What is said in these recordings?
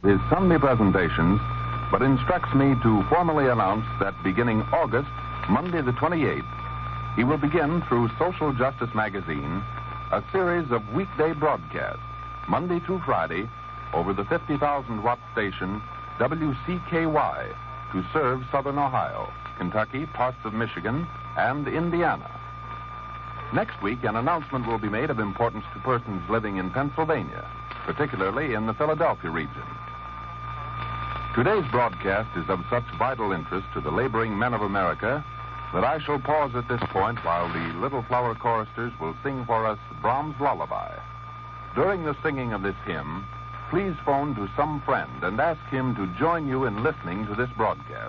his Sunday presentations, but instructs me to formally announce that beginning August, Monday the 28th, he will begin through Social Justice Magazine a series of weekday broadcasts, Monday through Friday, over the 50,000-watt station WCKY to serve Southern Ohio, Kentucky, parts of Michigan, and Indiana. Next week, an announcement will be made of importance to persons living in Pennsylvania, particularly in the Philadelphia region. Today's broadcast is of such vital interest to the laboring men of America that I shall pause at this point while the Little Flower Choristers will sing for us Brahms' Lullaby. During the singing of this hymn, please phone to some friend and ask him to join you in listening to this broadcast.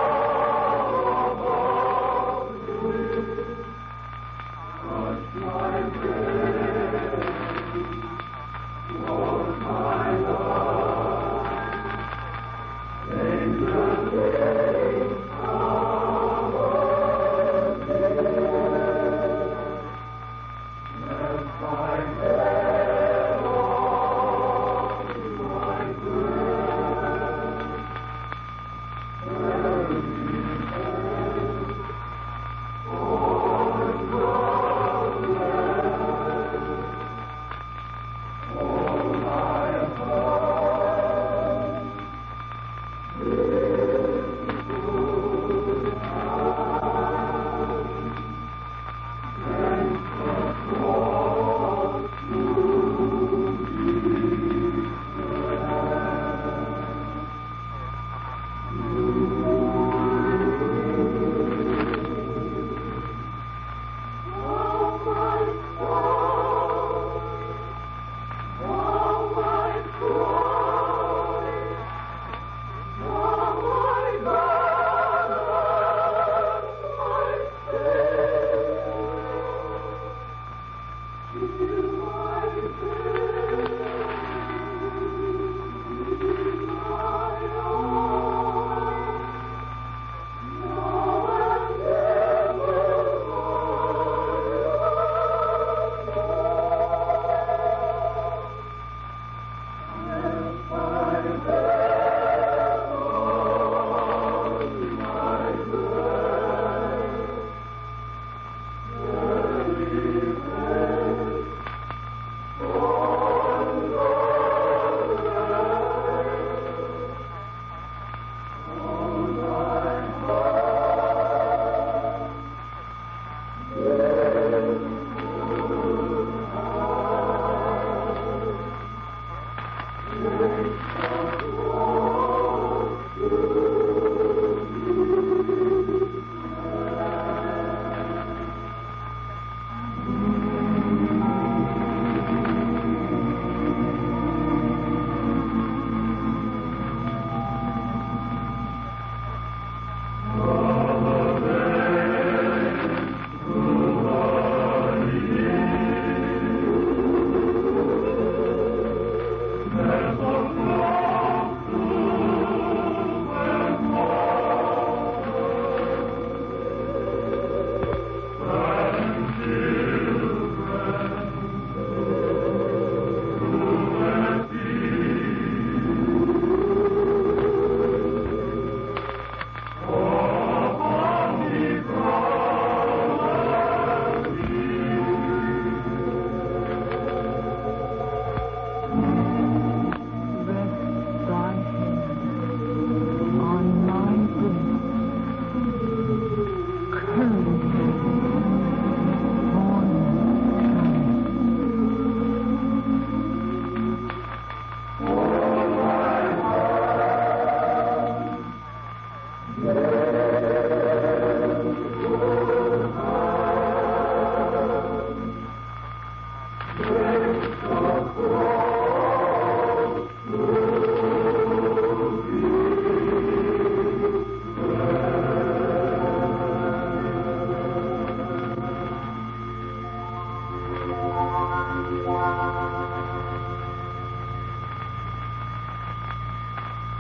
Good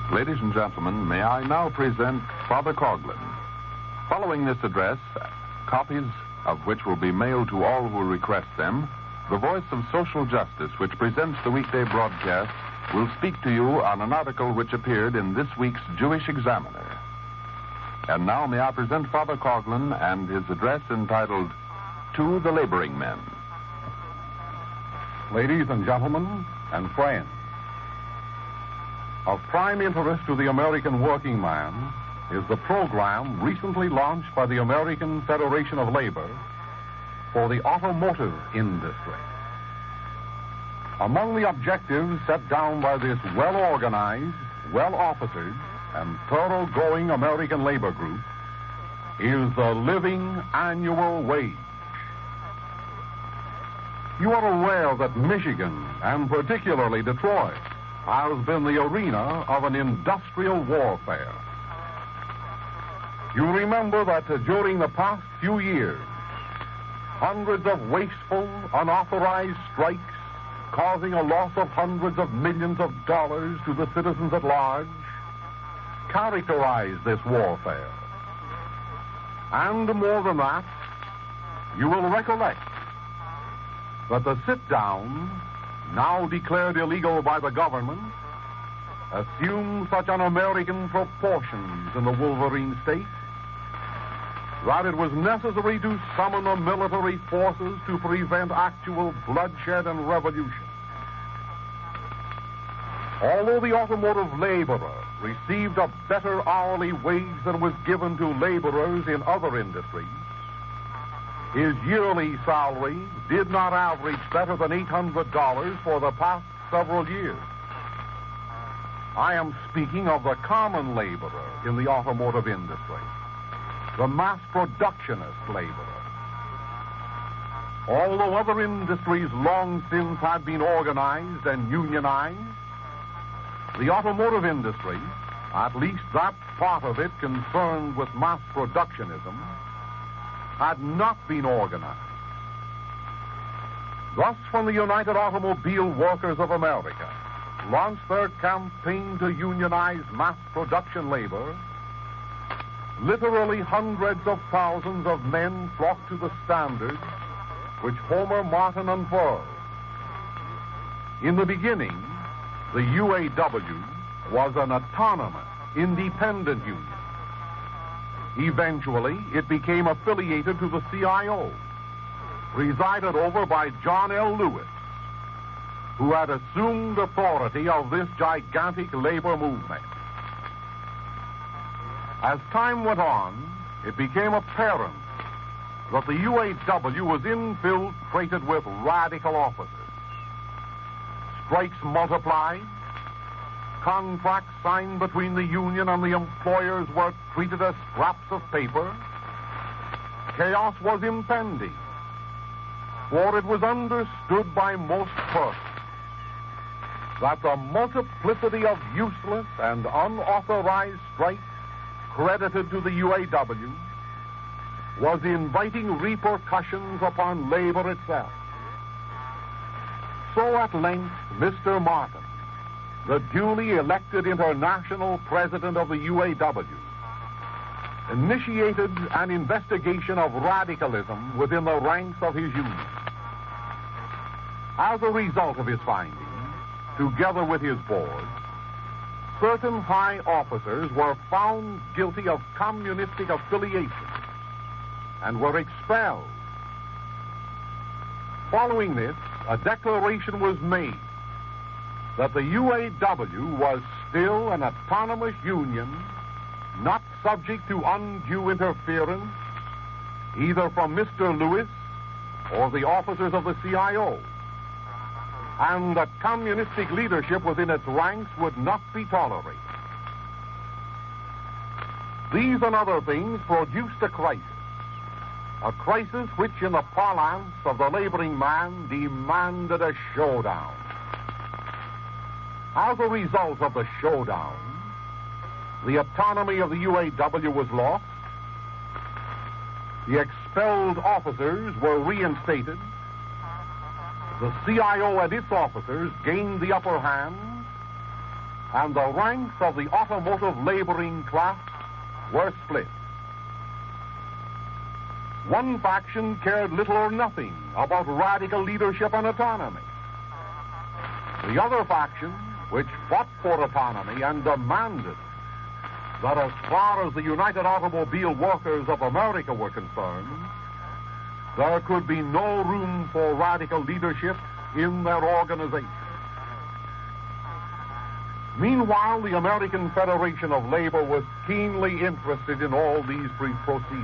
Ladies and gentlemen, may I now present Father Coughlin. Following this address, copies of which will be mailed to all who request them, the Voice of Social Justice, which presents the weekday broadcast, will speak to you on an article which appeared in this week's Jewish Examiner. And now may I present Father Coughlin and his address entitled, To the Laboring Men. Ladies and gentlemen and friends, of prime interest to the American working man is the program recently launched by the American Federation of Labor for the automotive industry. Among the objectives set down by this well-organized, well-officered, and thoroughgoing American labor group is the living annual wage. You are aware that Michigan, and particularly Detroit, has been the arena of an industrial warfare. You remember that during the past few years, hundreds of wasteful, unauthorized strikes causing a loss of hundreds of millions of dollars to the citizens at large characterized this warfare. And more than that, you will recollect that the sit-down, now declared illegal by the government, assumed such un-American proportions in the Wolverine state that it was necessary to summon the military forces to prevent actual bloodshed and revolution. Although the automotive laborer received a better hourly wage than was given to laborers in other industries, his yearly salary did not average better than $800 for the past several years. I am speaking of the common laborer in the automotive industry, the mass productionist laborer. Although other industries long since had been organized and unionized, the automotive industry, at least that part of it concerned with mass productionism, had not been organized. Thus, when the United Automobile Workers of America launched their campaign to unionize mass production labor, literally hundreds of thousands of men flocked to the standards which Homer Martin unfurled. In the beginning, the UAW was an autonomous, independent union. Eventually, it became affiliated to the CIO, presided over by John L. Lewis, who had assumed authority of this gigantic labor movement. As time went on, it became apparent that the UAW was infiltrated with radical officers. Strikes multiplied. Contracts signed between the union and the employers were treated as scraps of paper. Chaos was impending, for it was understood by most persons that the multiplicity of useless and unauthorized strikes credited to the UAW was inviting repercussions upon labor itself. So at length, Mr. Martin, the duly elected international president of the UAW, initiated an investigation of radicalism within the ranks of his union. As a result of his findings, together with his board, certain high officers were found guilty of communistic affiliation and were expelled. Following this, a declaration was made that the UAW was still an autonomous union, not subject to undue interference either from Mr. Lewis or the officers of the CIO, and that communistic leadership within its ranks would not be tolerated. These and other things produced a crisis which, in the parlance of the laboring man, demanded a showdown. As a result of the showdown, the autonomy of the UAW was lost, the expelled officers were reinstated, the CIO and its officers gained the upper hand, and the ranks of the automotive laboring class were split. One faction cared little or nothing about radical leadership and autonomy. The other faction, which fought for autonomy and demanded that as far as the United Automobile Workers of America were concerned, there could be no room for radical leadership in their organization. Meanwhile, the American Federation of Labor was keenly interested in all these proceedings.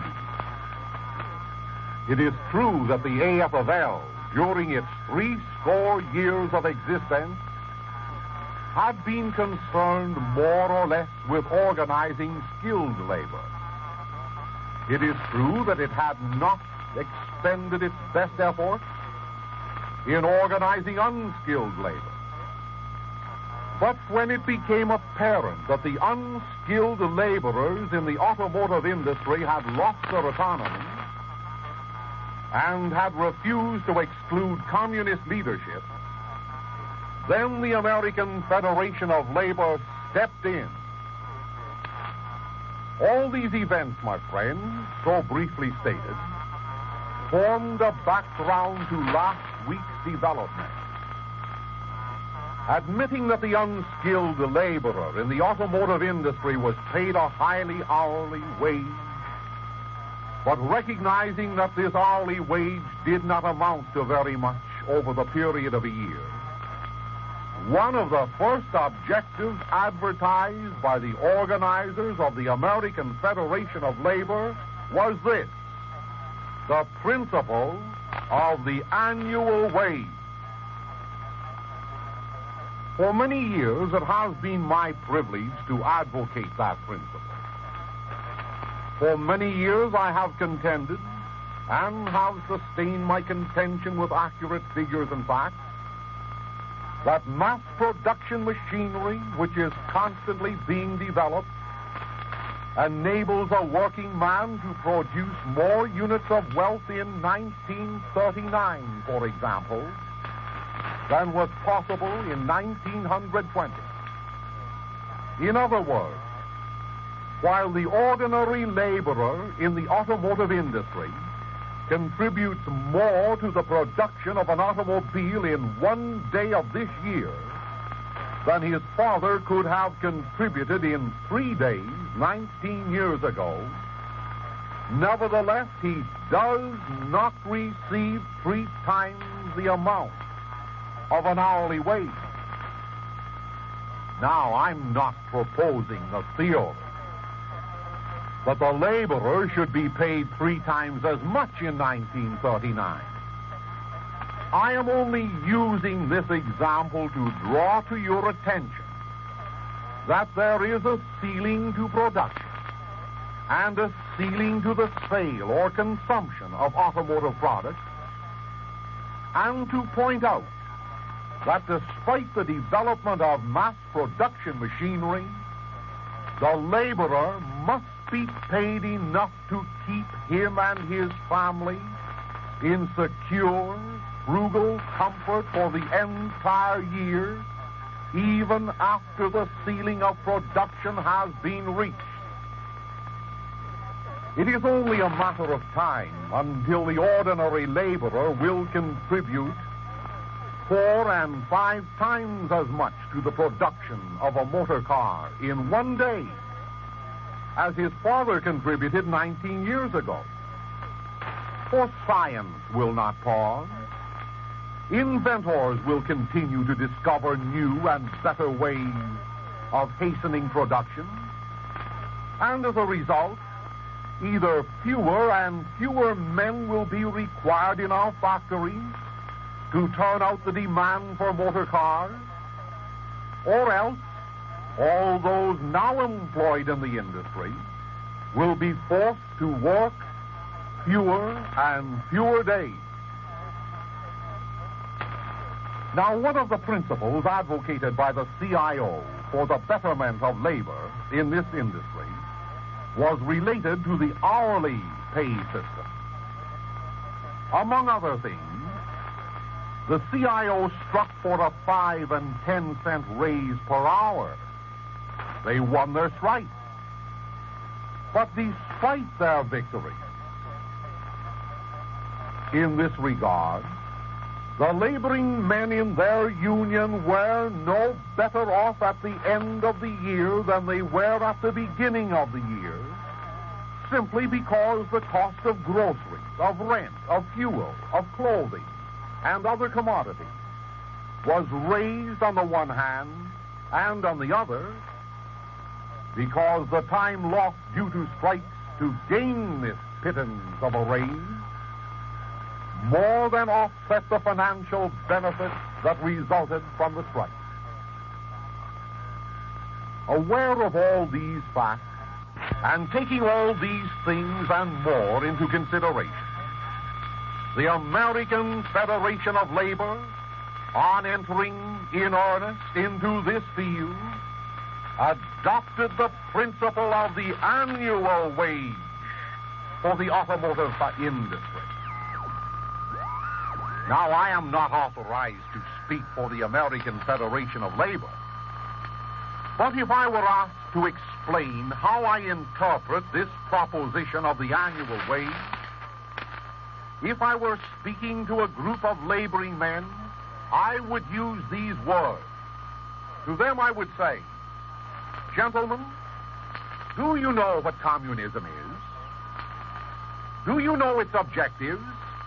It is true that the AFL, during its 60 years of existence, had been concerned more or less with organizing skilled labor. It is true that it had not expended its best effort in organizing unskilled labor. But when it became apparent that the unskilled laborers in the automotive industry had lost their autonomy and had refused to exclude communist leadership, then the American Federation of Labor stepped in. All these events, my friends, so briefly stated, formed a background to last week's development. Admitting that the unskilled laborer in the automotive industry was paid a highly hourly wage, but recognizing that this hourly wage did not amount to very much over the period of a year, one of the first objectives advertised by the organizers of the American Federation of Labor was this: the principle of the annual wage. For many years, it has been my privilege to advocate that principle. For many years, I have contended and have sustained my contention with accurate figures and facts that mass production machinery, which is constantly being developed, enables a working man to produce more units of wealth in 1939, for example, than was possible in 1920. In other words, while the ordinary laborer in the automotive industry contributes more to the production of an automobile in one day of this year than his father could have contributed in 3 days 19 years ago, nevertheless, he does not receive 3 times the amount of an hourly wage. Now, I'm not proposing a theory that the laborer should be paid 3 times as much in 1939. I am only using this example to draw to your attention that there is a ceiling to production and a ceiling to the sale or consumption of automotive products, and to point out that despite the development of mass production machinery, the laborer must be paid enough to keep him and his family in secure, frugal comfort for the entire year, even after the ceiling of production has been reached. It is only a matter of time until the ordinary laborer will contribute 4 and 5 times as much to the production of a motor car in one day as his father contributed 19 years ago. For science will not pause. Inventors will continue to discover new and better ways of hastening production. And as a result, either fewer and fewer men will be required in our factories to turn out the demand for motor cars, or else all those now employed in the industry will be forced to work fewer and fewer days. Now, one of the principles advocated by the CIO for the betterment of labor in this industry was related to the hourly pay system. Among other things, the CIO struck for a 5 and 10 cent raise per hour They won their strike. But despite their victory, in this regard, the laboring men in their union were no better off at the end of the year than they were at the beginning of the year, simply because the cost of groceries, of rent, of fuel, of clothing, and other commodities was raised on the one hand, and on the other, because the time lost due to strikes to gain this pittance of a raise more than offset the financial benefits that resulted from the strike. Aware of all these facts, and taking all these things and more into consideration, the American Federation of Labor, on entering in earnest into this field, adopted the principle of the annual wage for the automotive industry. Now, I am not authorized to speak for the American Federation of Labor, but if I were asked to explain how I interpret this proposition of the annual wage, if I were speaking to a group of laboring men, I would use these words. To them I would say, gentlemen, do you know what communism is? Do you know its objectives?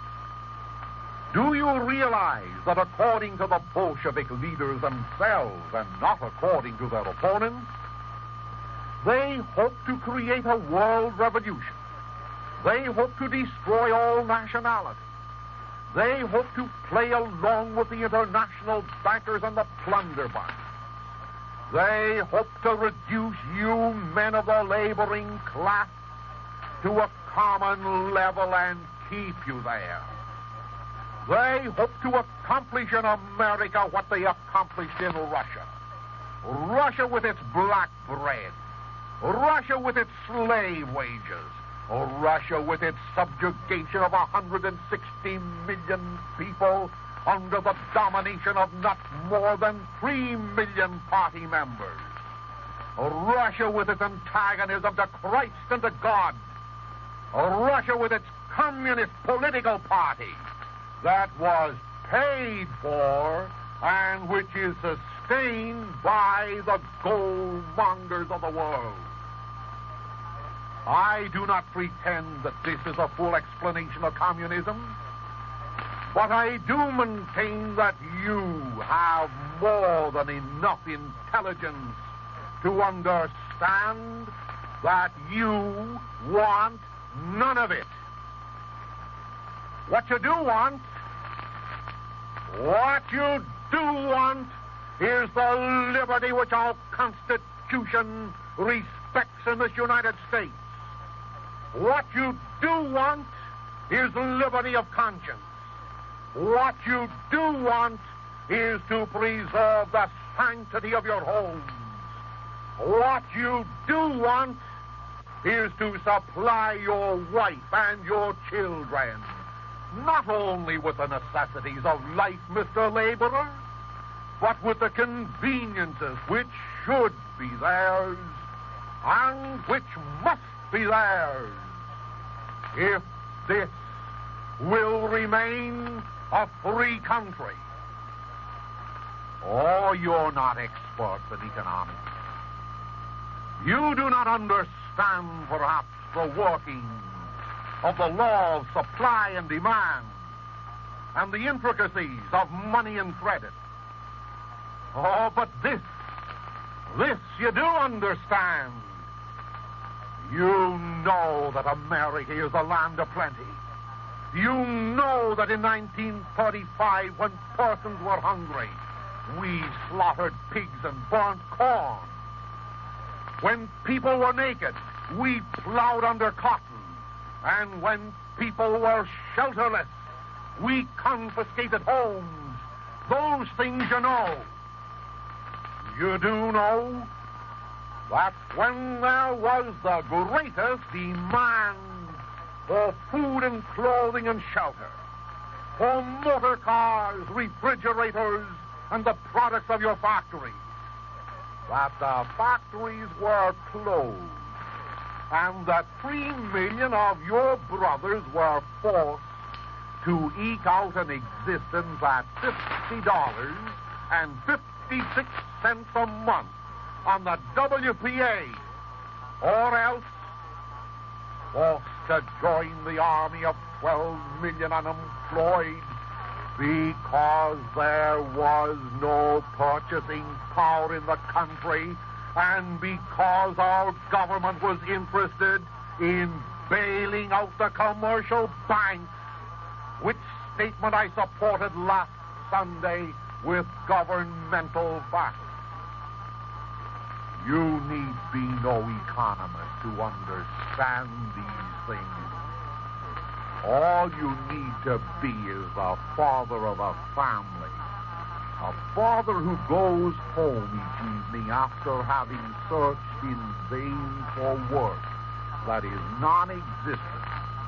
Do you realize that according to the Bolshevik leaders themselves and not according to their opponents, they hope to create a world revolution. They hope to destroy all nationality. They hope to play along with the international bankers and the plunderbound. They hope to reduce you men of the laboring class to a common level and keep you there. They hope to accomplish in America what they accomplished in Russia. Russia with its black bread. Russia with its slave wages. Russia with its subjugation of 160 million people under the domination of not more than 3 million party members. Russia with its antagonism to Christ and to God. Russia with its communist political party that was paid for and which is sustained by the gold mongers of the world. I do not pretend that this is a full explanation of communism, but I do maintain that you have more than enough intelligence to understand that you want none of it. What you do want is the liberty which our Constitution respects in this United States. What you do want is liberty of conscience. What you do want is to preserve the sanctity of your homes. What you do want is to supply your wife and your children, not only with the necessities of life, Mr. Laborer, but with the conveniences which should be theirs and which must be theirs if this will remain a free country. Oh, you're not experts in economics. You do not understand, perhaps, the workings of the law of supply and demand and the intricacies of money and credit. Oh, but this you do understand. You know that America is a land of plenty. You know that in 1935, when persons were hungry, we slaughtered pigs and burnt corn. When people were naked, we plowed under cotton. And when people were shelterless, we confiscated homes. Those things you know. You do know that when there was the greatest demand for food and clothing and shelter, for motor cars, refrigerators, and the products of your factories, that the factories were closed and that 3 million of your brothers were forced to eke out an existence at $50.56 a month on the WPA, or else forced to join the army of 12 million unemployed because there was no purchasing power in the country and because our government was interested in bailing out the commercial banks, which statement I supported last Sunday with governmental facts. You need be no economist to understand these things. All you need to be is the father of a family. A father who goes home each evening after having searched in vain for work that is non-existent.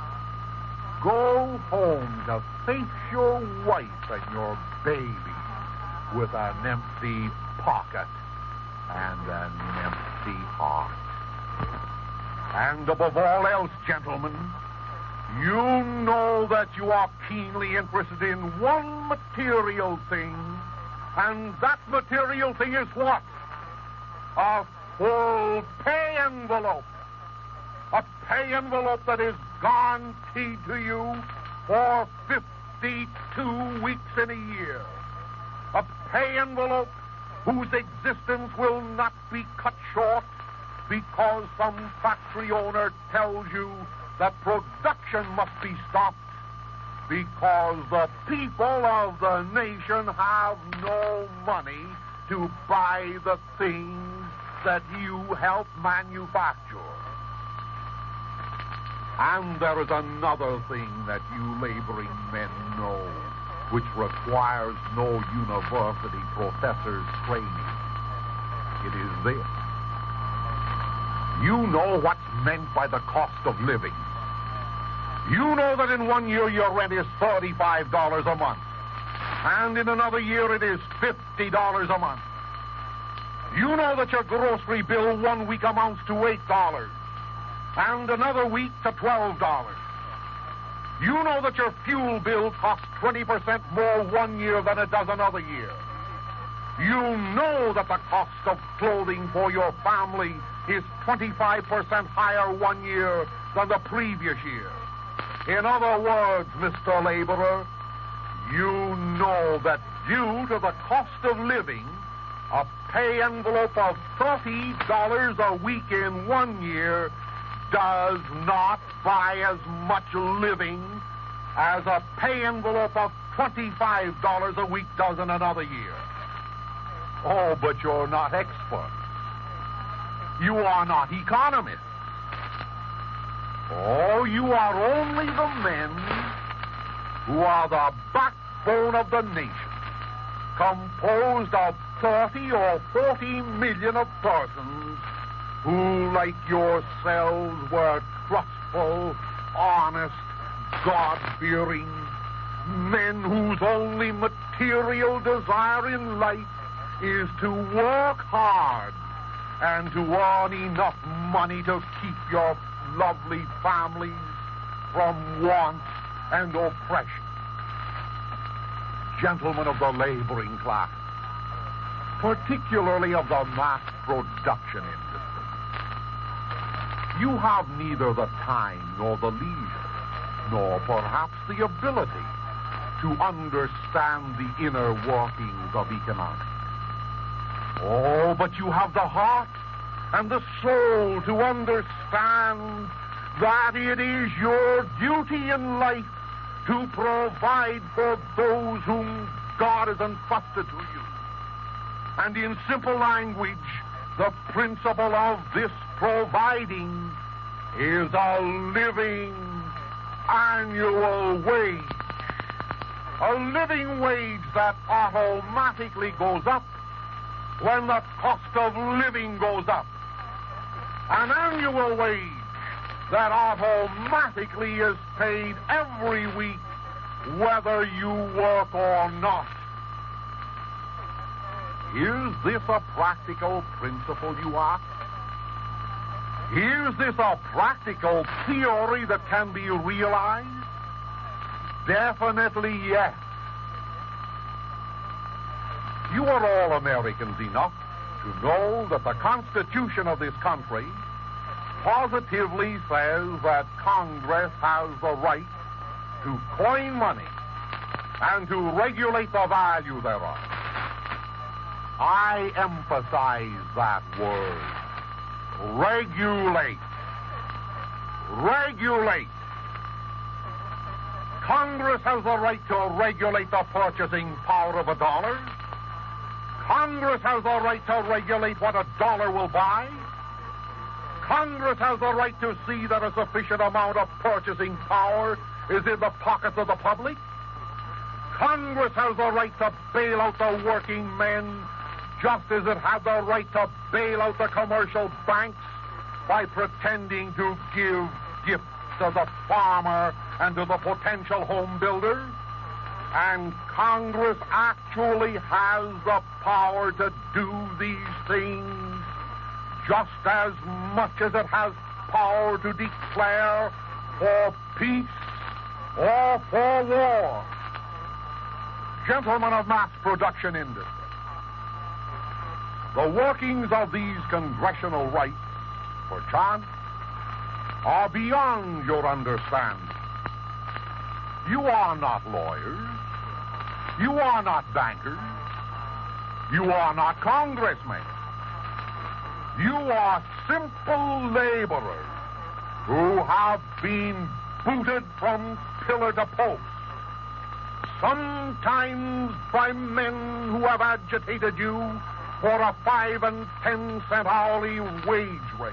Go home to face your wife and your baby with an empty pocket and an empty heart. And above all else, gentlemen, you know that you are keenly interested in one material thing, and that material thing is what? A full pay envelope. A pay envelope that is guaranteed to you for 52 weeks in a year. A pay envelope whose existence will not be cut short because some factory owner tells you that production must be stopped because the people of the nation have no money to buy the things that you help manufacture. And there is another thing that you laboring men know, which requires no university professor's training. It is this. You know what's meant by the cost of living. You know that in 1 year your rent is $35 a month, and in another year it is $50 a month. You know that your grocery bill 1 week amounts to $8, and another week to $12. You know that your fuel bill costs 20% more 1 year than it does another year. You know that the cost of clothing for your family is 25% higher 1 year than the previous year. In other words, Mr. Laborer, you know that due to the cost of living, a pay envelope of $30 a week in 1 year does not buy as much living as a pay envelope of $25 a week does in another year. Oh, but you're not experts. You are not economists. Oh, you are only the men who are the backbone of the nation, composed of 30 or 40 million of persons who, like yourselves, were trustful, honest, God-fearing men whose only material desire in life is to work hard and to earn enough money to keep your lovely families from want and oppression. Gentlemen of the laboring class, particularly of the mass production industry, you have neither the time nor the leisure, nor perhaps the ability to understand the inner workings of economics. Oh, but you have the heart and the soul to understand that it is your duty in life to provide for those whom God has entrusted to you. And in simple language, the principle of this providing is a living annual wage. A living wage that automatically goes up when the cost of living goes up. An annual wage that automatically is paid every week whether you work or not. Is this a practical principle, you ask? Is this a practical theory that can be realized? Definitely yes. You are all Americans enough to know that the Constitution of this country positively says that Congress has the right to coin money and to regulate the value thereof. I emphasize that word. Regulate. Regulate. Congress has the right to regulate the purchasing power of a dollar. Congress has the right to regulate what a dollar will buy. Congress has the right to see that a sufficient amount of purchasing power is in the pockets of the public. Congress has the right to bail out the working men, just as it had the right to bail out the commercial banks by pretending to give gifts to the farmer and to the potential home builder. And Congress actually has the power to do these things just as much as it has power to declare for peace or for war. Gentlemen of mass production industry, the workings of these congressional rights, perchance, are beyond your understanding. You are not lawyers. You are not bankers. You are not congressmen. You are simple laborers who have been booted from pillar to post, sometimes by men who have agitated you for a 5 and 10 cent hourly wage rate,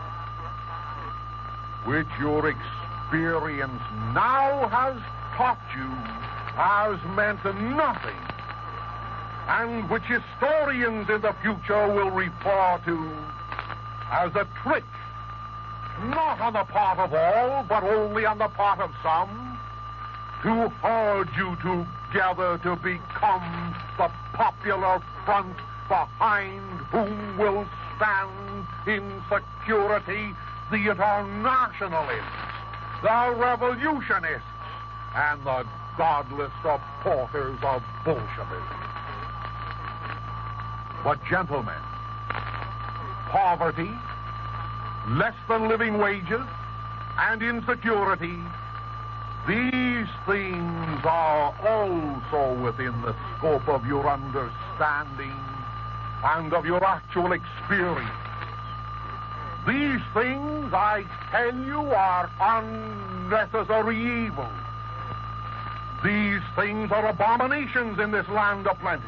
which your experience now has taught you has meant nothing, and which historians in the future will refer to as a trick, not on the part of all, but only on the part of some, to herd you together to become the popular front behind whom will stand in security the internationalists, the revolutionists, and the godless supporters of Bolshevism. But gentlemen, poverty, less than living wages, and insecurity, these things are also within the scope of your understanding and of your actual experience. These things, I tell you, are unnecessary evils. These things are abominations in this land of plenty.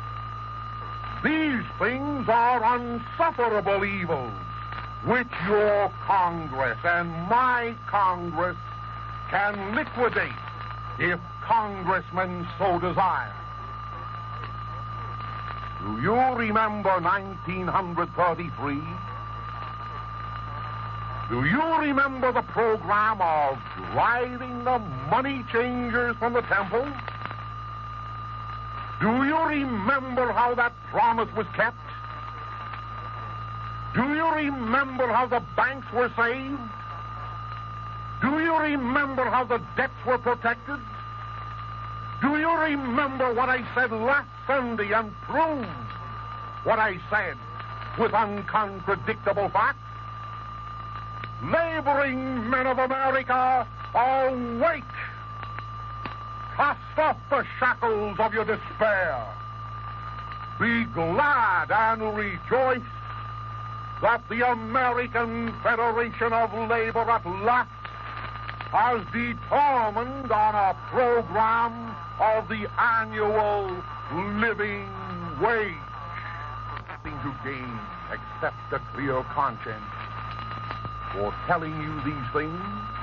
These things are unsufferable evils, which your Congress and my Congress can liquidate if congressmen so desire. Do you remember 1933? Do you remember the program of driving the money changers from the temple? Do you remember how that promise was kept? Do you remember how the banks were saved? Do you remember how the debts were protected? Do you remember what I said last Sunday and proved what I said with uncontradictable facts? Laboring men of America, awake! Cast off the shackles of your despair. Be glad and rejoice that the American Federation of Labor at last has determined on a program of the annual living wage. Nothing to gain except a clear conscience for telling you these things,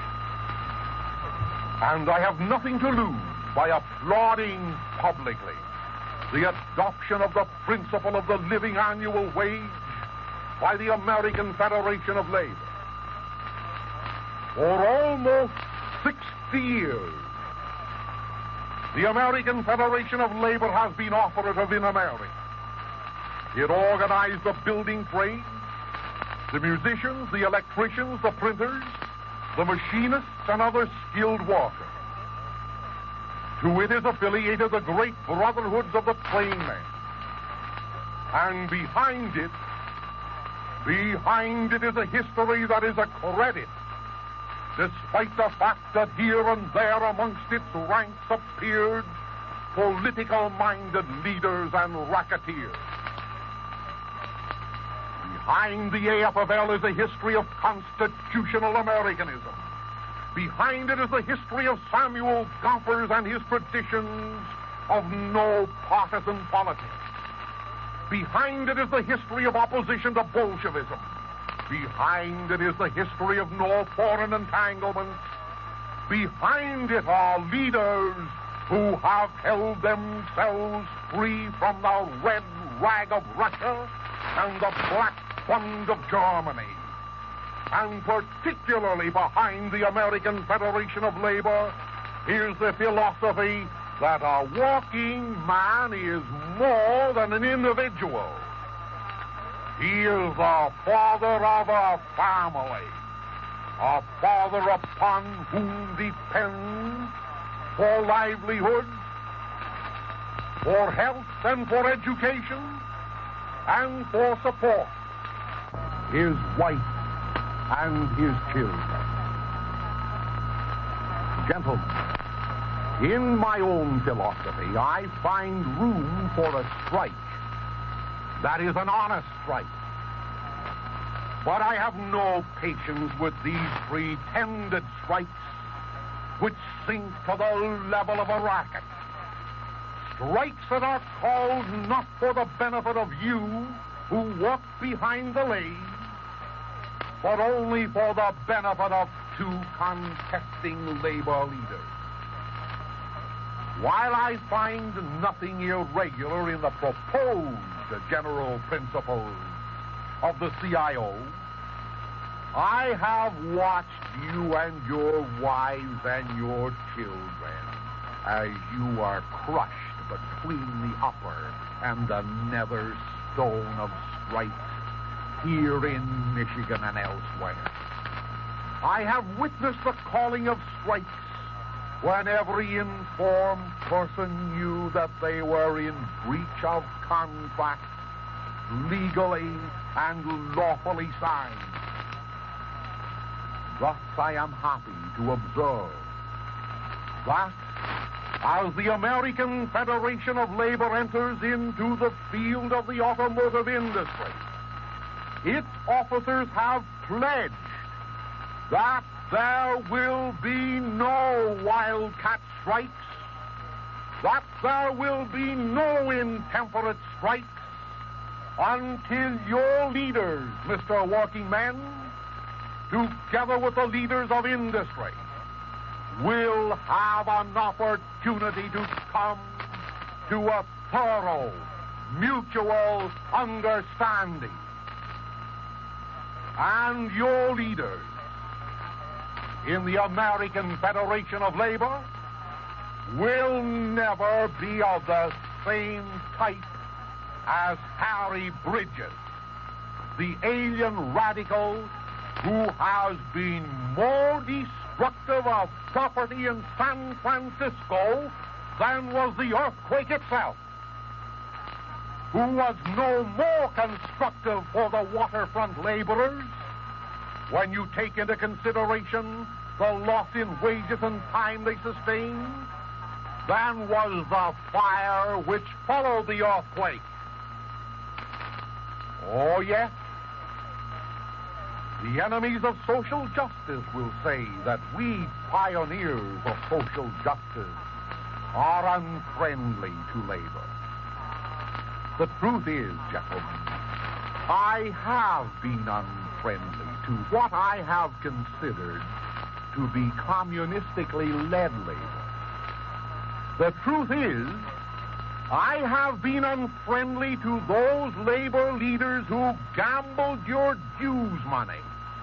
and I have nothing to lose by applauding publicly the adoption of the principle of the living annual wage by the American Federation of Labor. For almost 60 years, the American Federation of Labor has been operative in America. It organized the building trades, the musicians, the electricians, the printers, the machinists, and other skilled workers. To it is affiliated the great brotherhoods of the trainmen. And behind it is a history that is a credit, despite the fact that here and there amongst its ranks appeared political-minded leaders and racketeers. Behind the AFL is a history of constitutional Americanism. Behind it is the history of Samuel Gompers and his traditions of no partisan politics. Behind it is the history of opposition to Bolshevism. Behind it is the history of no foreign entanglements. Behind it are leaders who have held themselves free from the red rag of Russia and the black fund of Germany. And particularly behind the American Federation of Labor is the philosophy that a working man is more than an individual. He is the father of a family, a father upon whom depends for livelihood, for health and for education, and for support, his wife and his children. Gentlemen, in my own philosophy, I find room for a strike that is an honest strike. But I have no patience with these pretended strikes which sink to the level of a racket. Strikes that are called not for the benefit of you who work behind the lathe, but only for the benefit of two contesting labor leaders. While I find nothing irregular in the proposed general principles of the CIO, I have watched you and your wives and your children as you are crushed between the upper and the nether stone of strikes here in Michigan and elsewhere. I have witnessed the calling of strikes when every informed person knew that they were in breach of contract, legally and lawfully signed. Thus I am happy to observe that as the American Federation of Labor enters into the field of the automotive industry, its officers have pledged that there will be no wildcat strikes, that there will be no intemperate strikes until your leaders, Mr. Working Men, together with the leaders of industry, will have an opportunity to come to a thorough mutual understanding. And your leaders in the American Federation of Labor will never be of the same type as Harry Bridges, the alien radical who has been more destructive of property in San Francisco than was the earthquake itself, who was no more constructive for the waterfront laborers when you take into consideration the loss in wages and time they sustained than was the fire which followed the earthquake. Oh, yes, the enemies of social justice will say that we pioneers of social justice are unfriendly to labor. The truth is, gentlemen, I have been unfriendly to what I have considered to be communistically led labor. The truth is, I have been unfriendly to those labor leaders who gambled your dues money.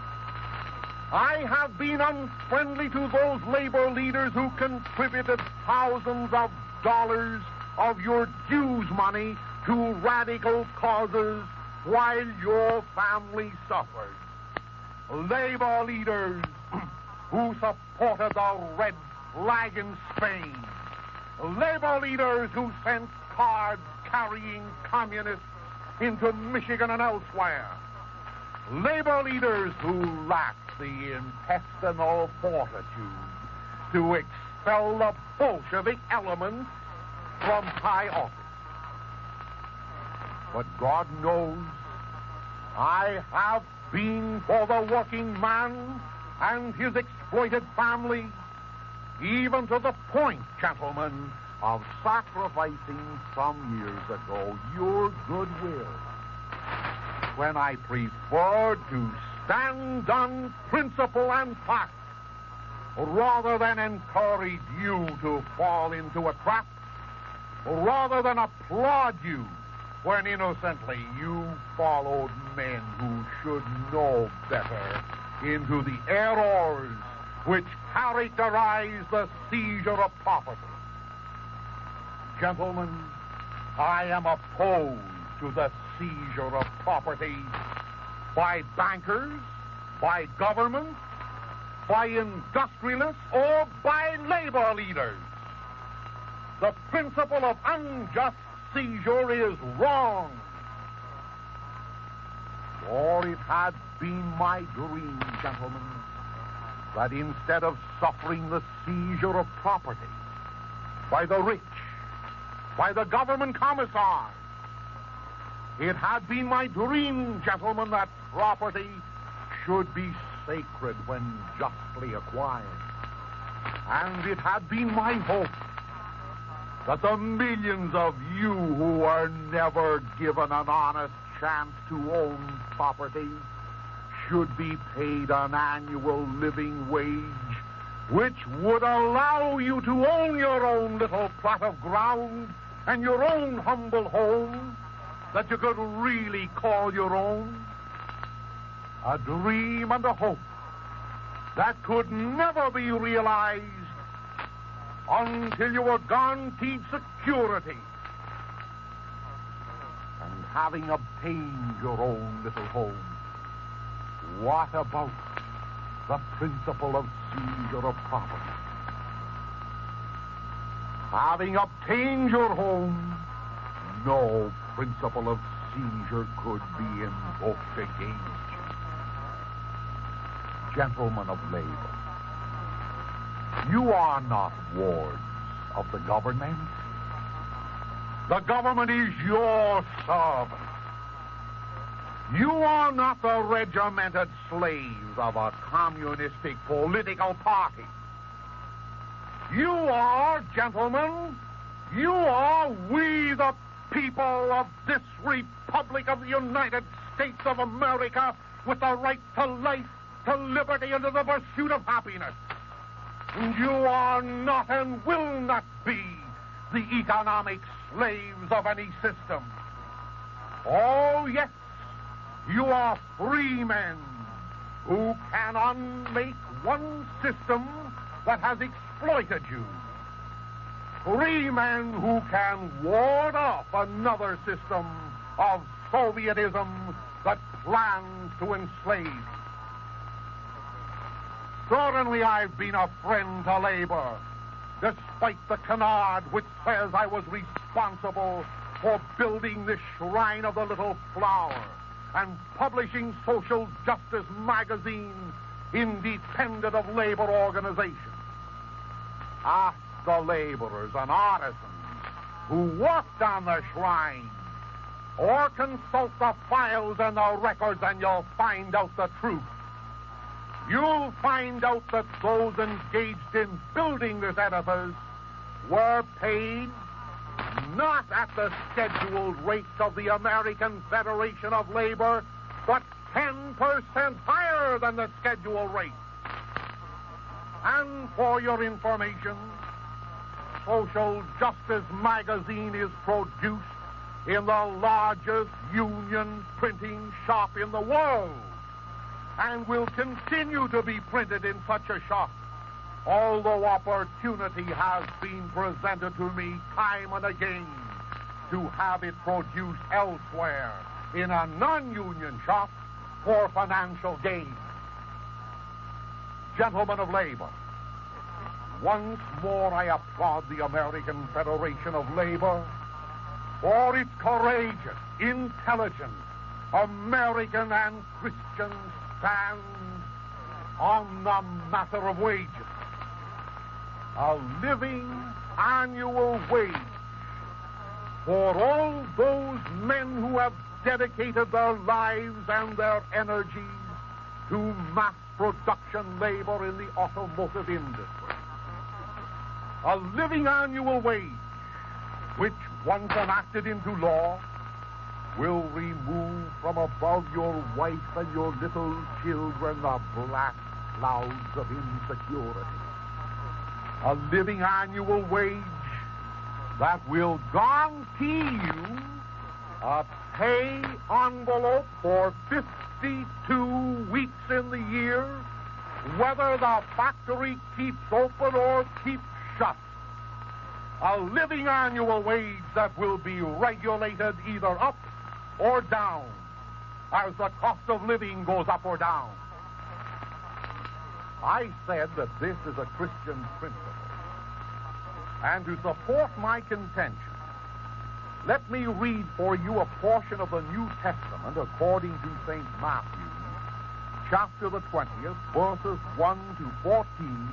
I have been unfriendly to those labor leaders who contributed thousands of dollars of your dues money to radical causes while your family suffered. Labor leaders who supported the red flag in Spain. Labor leaders who sent cards carrying communists into Michigan and elsewhere. Labor leaders who lacked the intestinal fortitude to expel the Bolshevik elements from high office. But God knows I have been for the working man and his exploited family, even to the point, gentlemen, of sacrificing some years ago your goodwill, when I preferred to stand on principle and fact rather than encourage you to fall into a trap, rather than applaud you when innocently you followed men who should know better into the errors which characterize the seizure of property. Gentlemen, I am opposed to the seizure of property by bankers, by government, by industrialists, or by labor leaders. The principle of unjust seizure is wrong. For it had been my dream, gentlemen, that instead of suffering the seizure of property by the rich, by the government commissars, it had been my dream, gentlemen, that property should be sacred when justly acquired. And it had been my hope that the millions of you who are never given an honest chance to own property should be paid an annual living wage which would allow you to own your own little plot of ground and your own humble home that you could really call your own. A dream and a hope that could never be realized until you were guaranteed security. And having obtained your own little home, what about the principle of seizure of property? Having obtained your home, no principle of seizure could be invoked against you. Gentlemen of labor, you are not wards of the government. The government is your servant. You are not the regimented slaves of a communistic political party. You are, gentlemen, you are we the people of this Republic of the United States of America with the right to life, to liberty, and to the pursuit of happiness. And you are not and will not be the economic slaves of any system. Oh, yes, you are free men who can unmake one system that has exploited you. Free men who can ward off another system of Sovietism that plans to enslave. Certainly I've been a friend to labor, despite the canard which says I was responsible for building this shrine of the little flower and publishing Social Justice magazine independent of labor organizations. Ask the laborers and artisans who worked on the shrine, or consult the files and the records, and you'll find out the truth. You'll find out that those engaged in building this edifice were paid not at the scheduled rates of the American Federation of Labor, but 10% higher than the scheduled rate. And for your information, Social Justice magazine is produced in the largest union printing shop in the world, and will continue to be printed in such a shop, although opportunity has been presented to me time and again to have it produced elsewhere in a non-union shop for financial gain. Gentlemen of labor, once more I applaud the American Federation of Labor for its courageous, intelligent, American and Christian stand on the matter of wages. A living annual wage for all those men who have dedicated their lives and their energies to mass production labor in the automotive industry. A living annual wage which, once enacted into law, will remove from above your wife and your little children the black clouds of insecurity. A living annual wage that will guarantee you a pay envelope for 52 weeks in the year, whether the factory keeps open or keeps shut. A living annual wage that will be regulated either up or down as the cost of living goes up or down. I said that this is a Christian principle. And to support my contention, let me read for you a portion of the New Testament according to St. Matthew, chapter the 20th, verses 1 to 14,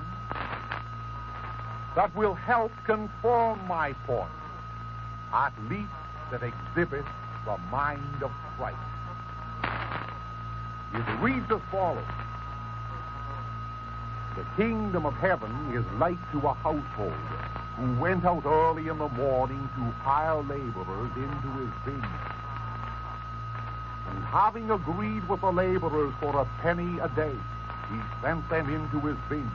that will help confirm my point, at least that exhibits the mind of Christ. It reads as follows. The kingdom of heaven is like to a householder who went out early in the morning to hire laborers into his vineyard. And having agreed with the laborers for a penny a day, he sent them into his vineyard.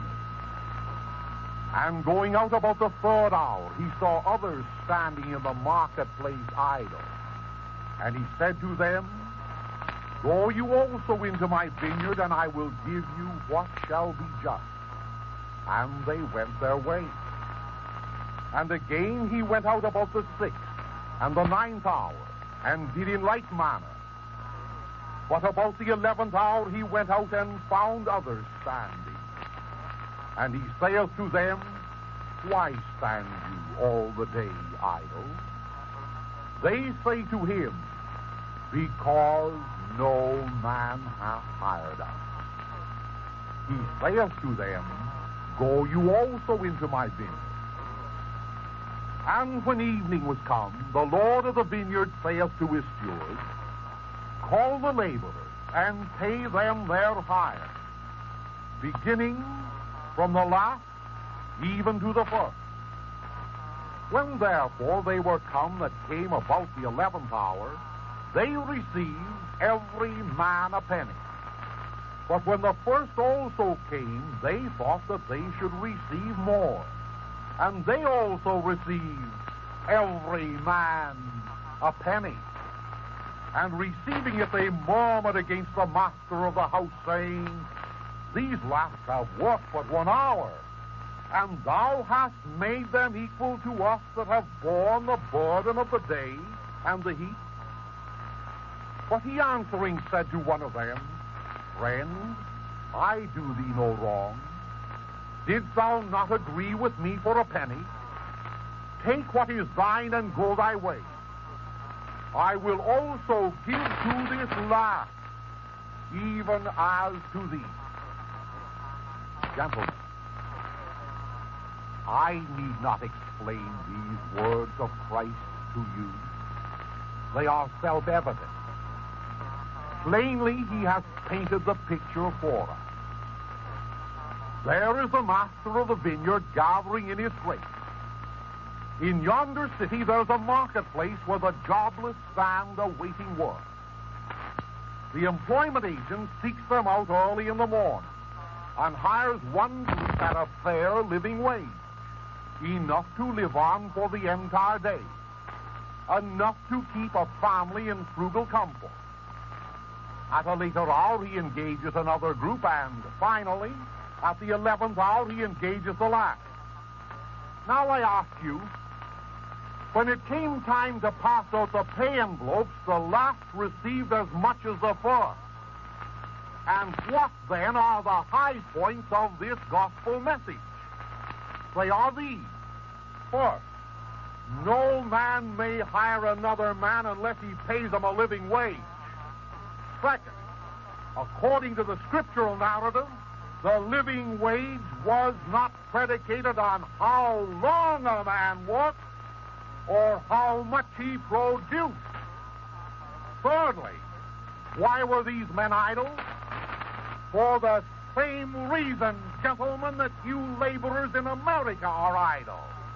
And going out about the third hour, he saw others standing in the marketplace idle. And he said to them, Go you also into my vineyard, and I will give you what shall be just. And they went their way. And again he went out about the 6th and the 9th hour, and did in like manner. But about the 11th hour he went out and found others standing. And he saith to them, Why stand you all the day idle? They say to him, Because no man hath hired us. He saith to them, Go you also into my vineyard. And when evening was come, the Lord of the vineyard saith to his steward, Call the laborers, and pay them their hire, beginning from the last even to the first. When therefore they were come that came about the 11th hour, they received every man a penny. But when the first also came, they thought that they should receive more. And they also received every man a penny. And receiving it, they murmured against the master of the house, saying, These last have worked but 1 hour, and thou hast made them equal to us that have borne the burden of the day and the heat. But he answering said to one of them, Friend, I do thee no wrong. Didst thou not agree with me for a penny? Take what is thine and go thy way. I will also give to this last, even as to thee. Gentlemen, I need not explain these words of Christ to you. They are self-evident. Plainly, he has painted the picture for us. There is the master of the vineyard gathering in his grapes. In yonder city, there's a marketplace where the jobless stand awaiting work. The employment agent seeks them out early in the morning and hires one group at a fair living wage, enough to live on for the entire day, enough to keep a family in frugal comfort. At a later hour, he engages another group, and finally, at the 11th hour, he engages the last. Now I ask you, When it came time to pass out the pay envelopes, the last received as much as the first. And what then are the high points of this gospel message? They are these. First, no man may hire another man unless he pays him a living wage. Second, according to the scriptural narrative, the living wage was not predicated on how long a man worked or how much he produced. Thirdly, why were these men idle? For the same reason, gentlemen, that you laborers in America are idle.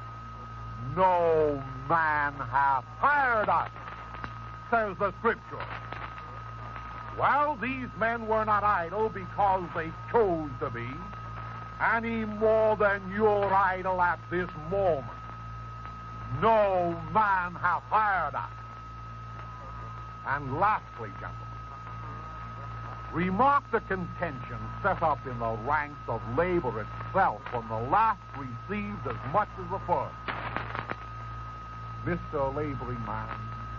No man hath hired us, says the Scripture. Well, these men were not idle because they chose to be, any more than you're idle at this moment. No man hath hired us. And lastly, gentlemen, remark the contention set up in the ranks of labor itself when the last received as much as the first. Mr. Laboring Man,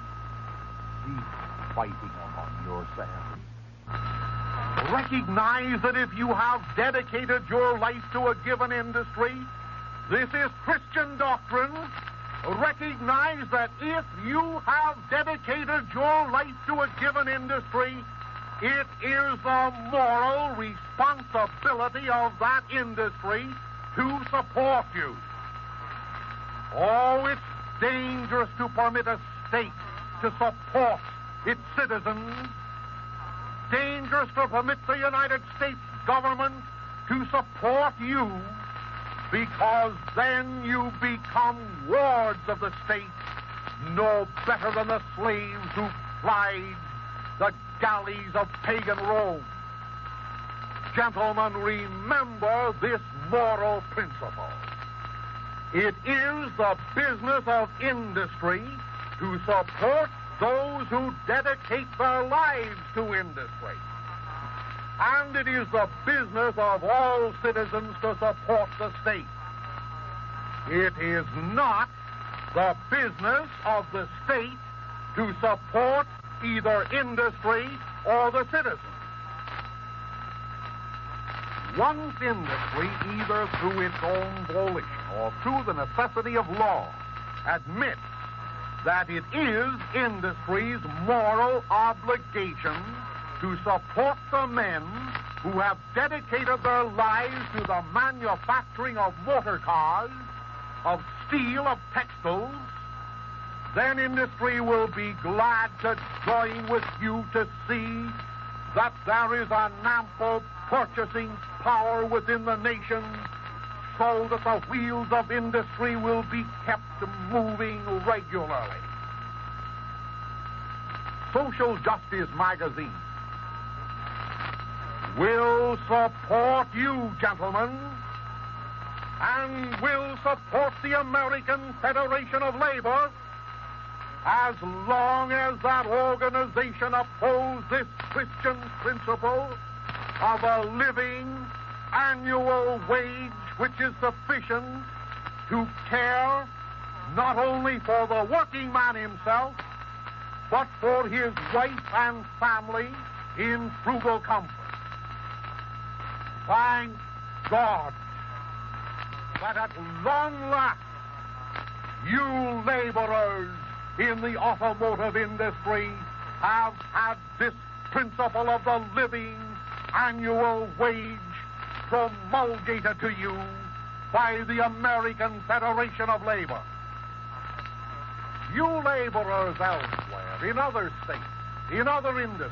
cease fighting among yourselves. Recognize that if you have dedicated your life to a given industry, this is Christian doctrine. Recognize that if you have dedicated your life to a given industry, it is the moral responsibility of that industry to support you. Oh, it's dangerous to permit a state to support its citizens. Dangerous to permit the United States government to support you, because then you become wards of the state, no better than the slaves who plied the galleys of pagan Rome. Gentlemen, remember this moral principle. It is the business of industry to support those who dedicate their lives to industry. And it is the business of all citizens to support the state. It is not the business of the state to support either industry or the citizens. Once industry, either through its own volition or through the necessity of law, admits that it is industry's moral obligation to support the men who have dedicated their lives to the manufacturing of motor cars, of steel, of textiles, then industry will be glad to join with you to see that there is an ample purchasing power within the nation, so that the wheels of industry will be kept moving regularly. Social Justice magazine will support you, gentlemen, and will support the American Federation of Labor as long as that organization upholds this Christian principle of a living annual wage which is sufficient to care not only for the working man himself, but for his wife and family in frugal comfort. Thank God that at long last you laborers in the automotive industry have had this principle of the living annual wage promulgated to you by the American Federation of Labor. You laborers elsewhere, in other states, in other industries,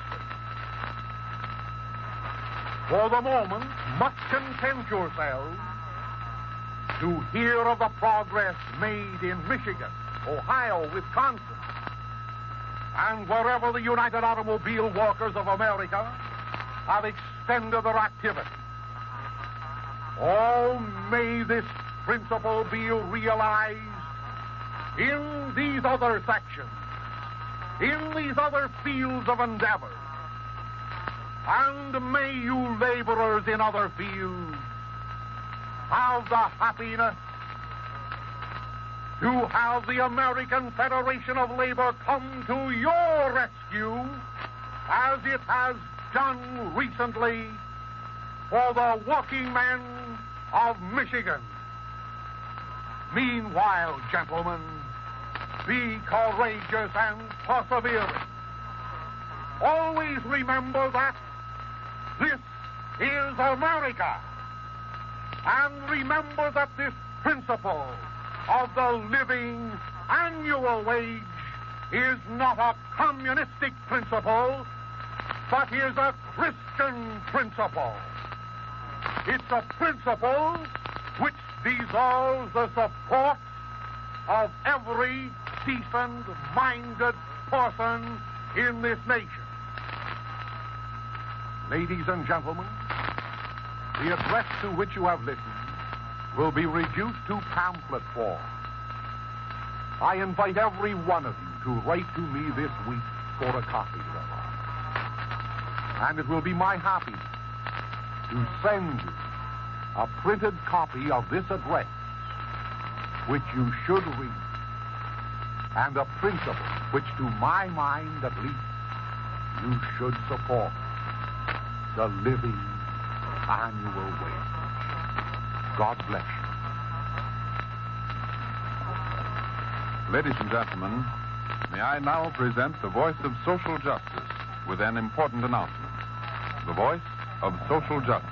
for the moment, must content yourselves to hear of the progress made in Michigan, Ohio, Wisconsin, and wherever the United Automobile Workers of America have extended their activity. Oh, may this principle be realized in these other sections, in these other fields of endeavor, and may you laborers in other fields have the happiness to have the American Federation of Labor come to your rescue, as it has done recently for the working men of Michigan. Meanwhile, gentlemen, be courageous and persevering. Always remember that this is America. And remember that this principle of the living annual wage is not a communistic principle, but is a Christian principle. It's a principle which deserves the support of every decent-minded person in this nation. Ladies and gentlemen, the address to which you have listened will be reduced to pamphlet form. I invite every one of you to write to me this week for a copy thereof. And it will be my happiness to send you a printed copy of this address, which you should read, and a principle which, to my mind at least, you should support: the living annual wage. God bless you. Ladies and gentlemen, may I now present the voice of social justice with an important announcement. The voice of social justice.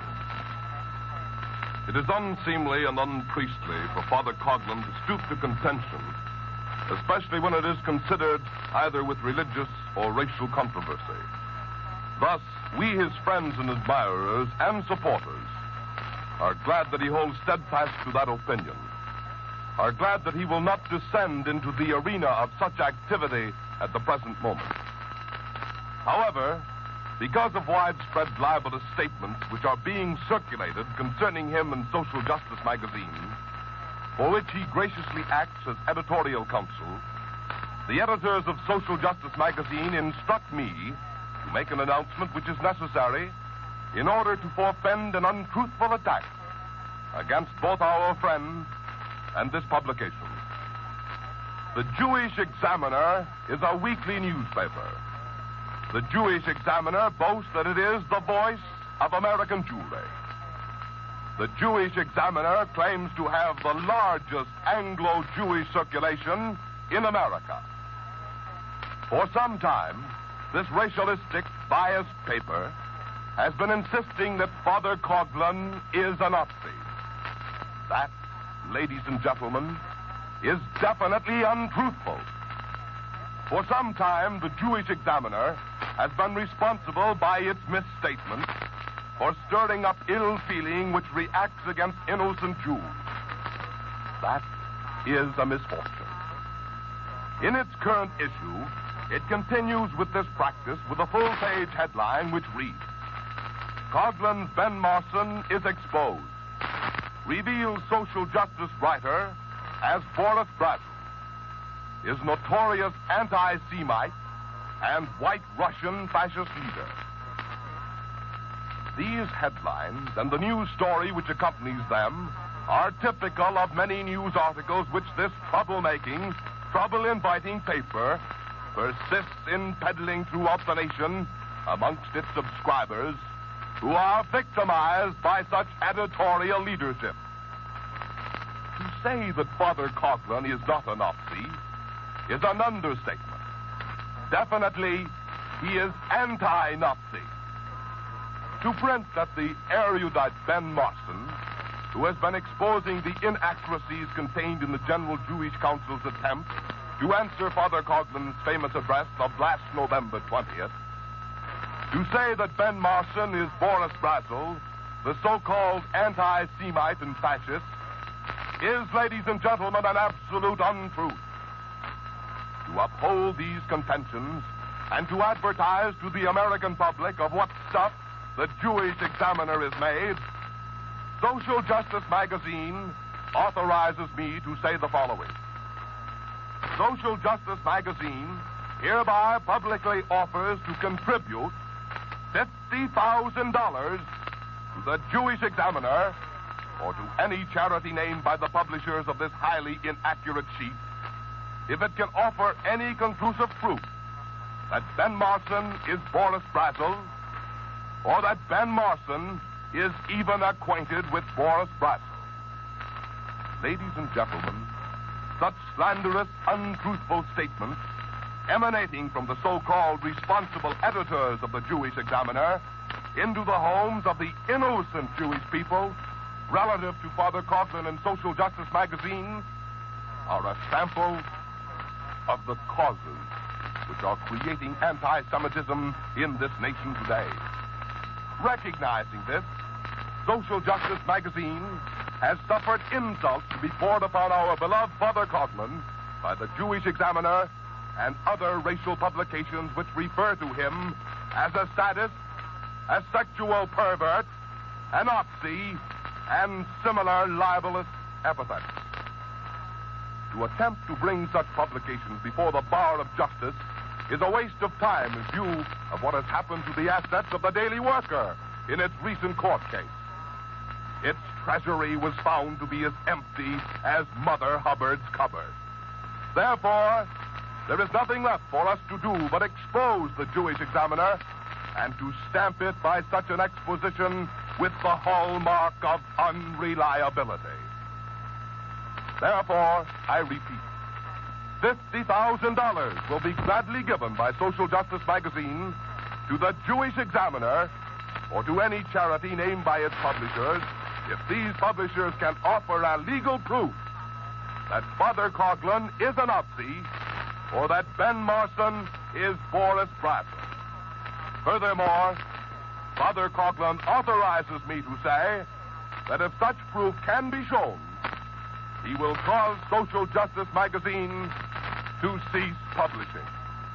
It is unseemly and unpriestly for Father Coughlin to stoop to contention, especially when it is considered either with religious or racial controversy. Thus, we, his friends and admirers and supporters, are glad that he holds steadfast to that opinion, are glad that he will not descend into the arena of such activity at the present moment. However, because of widespread libelous statements which are being circulated concerning him in Social Justice magazine, for which he graciously acts as editorial counsel, the editors of Social Justice magazine instruct me to make an announcement which is necessary in order to forfend an untruthful attack against both our friend and this publication. The Jewish Examiner is a weekly newspaper. The Jewish Examiner boasts that it is the voice of American Jewry. The Jewish Examiner claims to have the largest Anglo-Jewish circulation in America. For some time, this racialistic, biased paper has been insisting that Father Coughlin is a Nazi. That, ladies and gentlemen, is definitely untruthful. For some time, the Jewish Examiner has been responsible by its misstatements for stirring up ill feeling which reacts against innocent Jews. That is a misfortune. In its current issue, it continues with this practice with a full-page headline which reads, "Coughlin's Ben Marson is exposed. Reveals social justice writer as Boris Brazel, is notorious anti-Semite and white Russian fascist leader." These headlines and the news story which accompanies them are typical of many news articles which this troublemaking, trouble-inviting paper persists in peddling throughout the nation amongst its subscribers, who are victimized by such editorial leadership. To say that Father Coughlin is not a Nazi is an understatement. Definitely, he is anti-Nazi. To print that the erudite Ben Marson, who has been exposing the inaccuracies contained in the General Jewish Council's attempt to answer Father Coughlin's famous address of last November 20th, to say that Ben Marson is Boris Brazel, the so-called anti-Semite and fascist, is, ladies and gentlemen, an absolute untruth. To uphold these contentions and to advertise to the American public of what stuff the Jewish Examiner is made, Social Justice magazine authorizes me to say the following. Social Justice magazine hereby publicly offers to contribute $50,000 to the Jewish Examiner or to any charity named by the publishers of this highly inaccurate sheet, if it can offer any conclusive proof that Ben Marson is Boris Brazel, or that Ben Marson is even acquainted with Boris Brazel. Ladies and gentlemen, such slanderous, untruthful statements emanating from the so-called responsible editors of the Jewish Examiner into the homes of the innocent Jewish people relative to Father Coughlin and Social Justice magazine are a sample of the causes which are creating anti-Semitism in this nation today. Recognizing this, Social Justice magazine has suffered insults to be poured upon our beloved Father Coughlin by the Jewish Examiner and other racial publications which refer to him as a sadist, a sexual pervert, a Nazi, and similar libelous epithets. To attempt to bring such publications before the bar of justice is a waste of time in view of what has happened to the assets of the Daily Worker in its recent court case. Its treasury was found to be as empty as Mother Hubbard's cupboard. Therefore, there is nothing left for us to do but expose the Jewish Examiner and to stamp it by such an exposition with the hallmark of unreliability. Therefore, I repeat, $50,000 will be gladly given by Social Justice magazine to the Jewish Examiner or to any charity named by its publishers if these publishers can offer a legal proof that Father Coughlin is a Nazi or that Ben Marson is Boris Brazel. Furthermore, Father Coughlin authorizes me to say that if such proof can be shown, he will cause Social Justice magazine to cease publishing.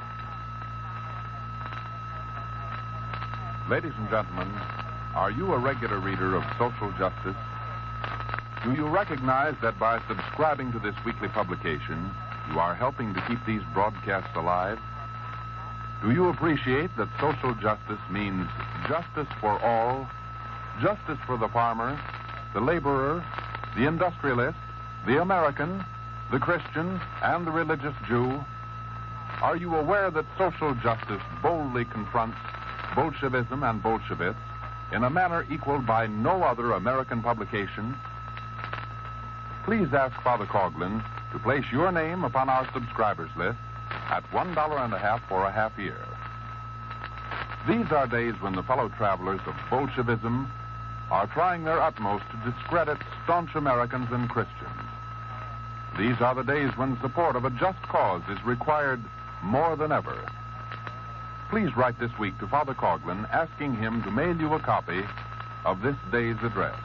Ladies and gentlemen, are you a regular reader of Social Justice? Do you recognize that by subscribing to this weekly publication, you are helping to keep these broadcasts alive? Do you appreciate that social justice means justice for all, justice for the farmer, the laborer, the industrialist, the American, the Christian, and the religious Jew? Are you aware that social justice boldly confronts Bolshevism and Bolsheviks in a manner equaled by no other American publication? Please ask Father Coughlin to place your name upon our subscribers list at $1.50 for a half year. These are days when the fellow travelers of Bolshevism are trying their utmost to discredit staunch Americans and Christians. These are the days when support of a just cause is required more than ever. Please write this week to Father Coughlin asking him to mail you a copy of this day's address.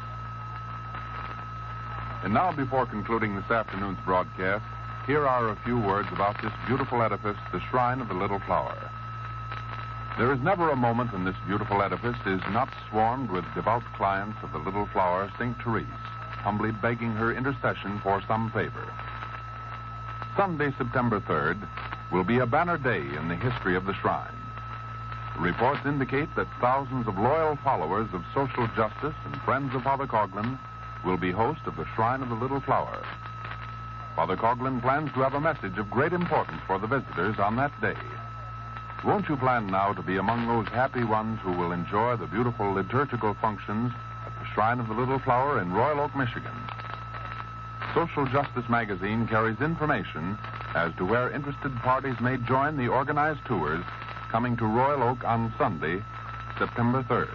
And now, before concluding this afternoon's broadcast, here are a few words about this beautiful edifice, the Shrine of the Little Flower. There is never a moment when this beautiful edifice is not swarmed with devout clients of the Little Flower, St. Therese, humbly begging her intercession for some favor. Sunday, September 3rd, will be a banner day in the history of the shrine. Reports indicate that thousands of loyal followers of social justice and friends of Father Coughlin will be host of the Shrine of the Little Flower. Father Coughlin plans to have a message of great importance for the visitors on that day. Won't you plan now to be among those happy ones who will enjoy the beautiful liturgical functions at the Shrine of the Little Flower in Royal Oak, Michigan? Social Justice magazine carries information as to where interested parties may join the organized tours coming to Royal Oak on Sunday, September 3rd.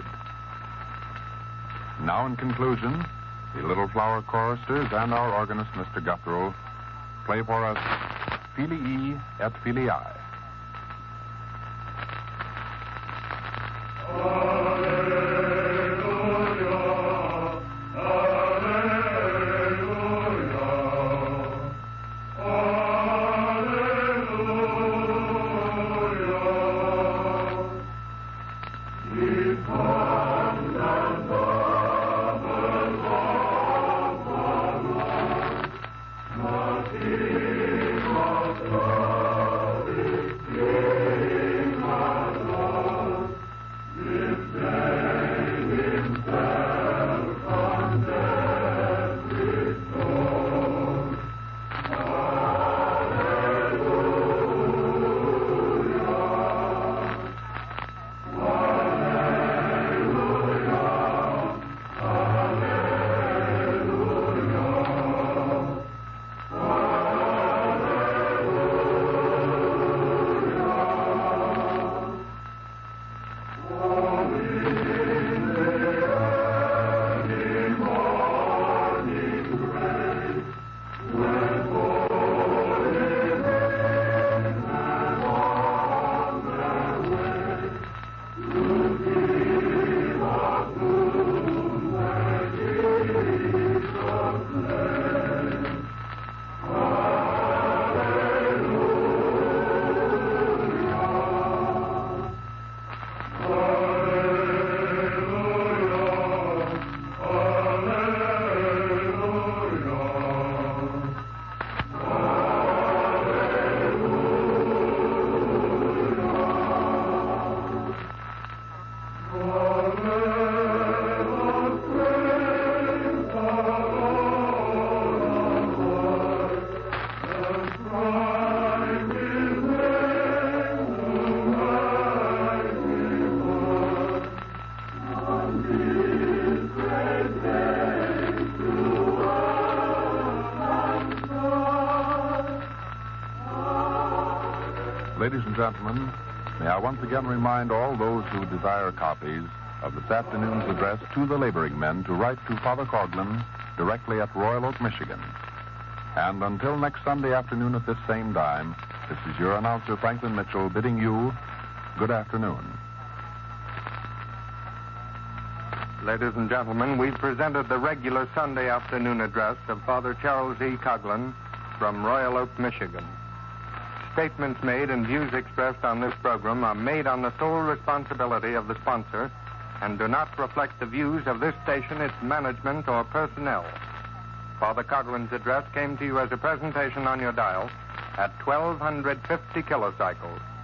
Now, in conclusion, the Little Flower choristers and our organist, Mr. Guthrow, play for us Filii et Filii. Ladies and gentlemen, may I once again remind all those who desire copies of this afternoon's address to the laboring men to write to Father Coughlin directly at Royal Oak, Michigan. And until next Sunday afternoon at this same time, this is your announcer, Franklin Mitchell, bidding you good afternoon. Ladies and gentlemen, we've presented the regular Sunday afternoon address of Father Charles E. Coughlin from Royal Oak, Michigan. Statements made and views expressed on this program are made on the sole responsibility of the sponsor and do not reflect the views of this station, its management, or personnel. Father Coughlin's address came to you as a presentation on your dial at 1250 kilocycles.